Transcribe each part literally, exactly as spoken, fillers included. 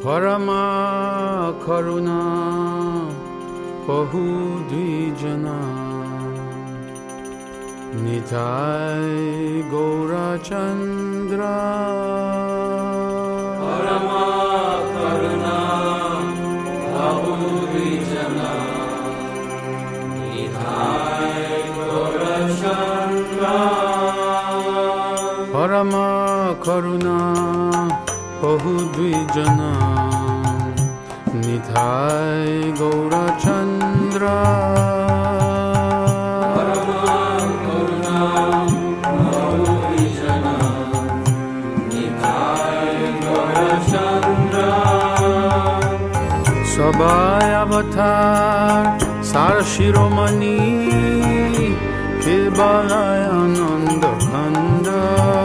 Parama Karuna Bahu Dvijana Nitai Gaura Chandra Parama Karuna Bahu Dvijana Nitai Gaura Chandra Parama Karuna Bahu Dvijana Nitai Gaura Chandra Parama Karuna Bahu Dvijana Nitai Gaura Chandra Sabai Avatar Sar Shiromani Kebalaya Ananda Khanda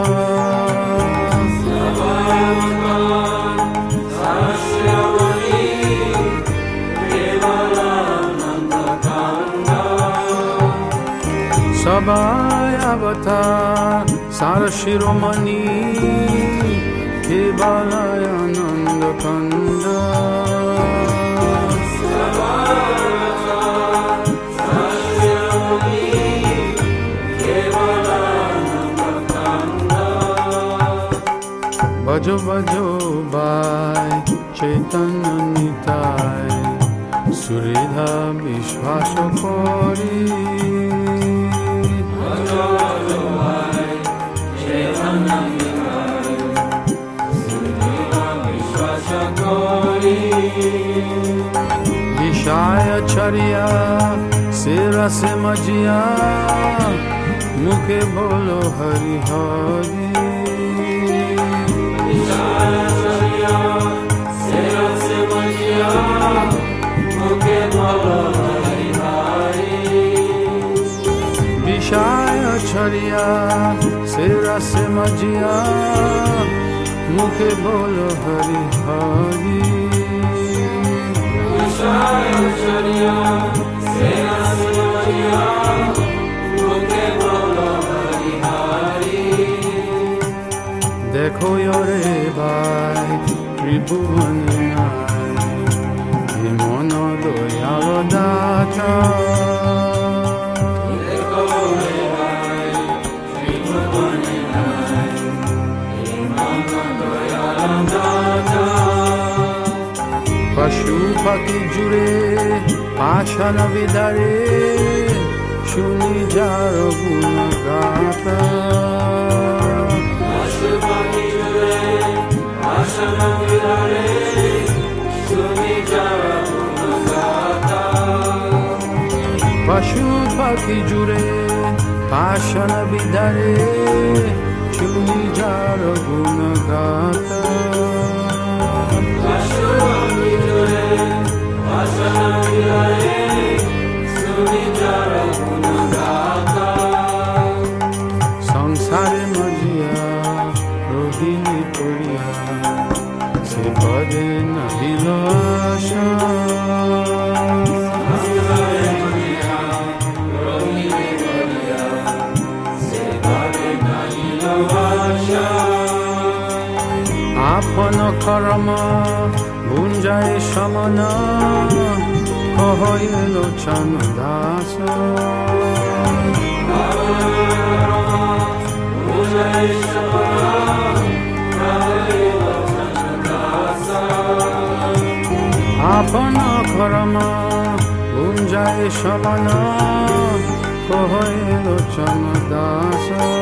Sabai Avatar Sar Shiromani Kebalaya Ananda Khanda Bajo bajo bai Chaitanya Nitai Suridha Vishwasa Kori Bajo bajo bai Chaitanya Nitai Suridha Vishwasa Kori Vishaya Charya Sera Se Majya Mukhe Bolo Hari Hari Vishaya Charya Sera Se Majya Mukhe Bolo Hari Hari Vishaya Charya Sera Se Majya Mukhe Bolo Hari Hari Dekho yore bai Tribhuvane nai Himono doyalo data Dekho yore bai Tribhuvane nai Himono doyalo data Pashu Paki Jure Pashana Vidare Shuni Jaro Guna Gata Pashu Paki Jure Pashana Vidare Shuni Jaro Guna Gata Pashu Paki Jure Pashana Vidare Shuni Jaro Guna Gata Pashu Paki Jure Pashana Vidare Shuni Jaro Guna Gata Samsare Majya Rohini Puriya Se Pade Nahilasha Apana Karama Bunjai Shamana Kohoyelo Chanadasa Apana Karama Bunjai Shamana Kohoyelo Chanadasa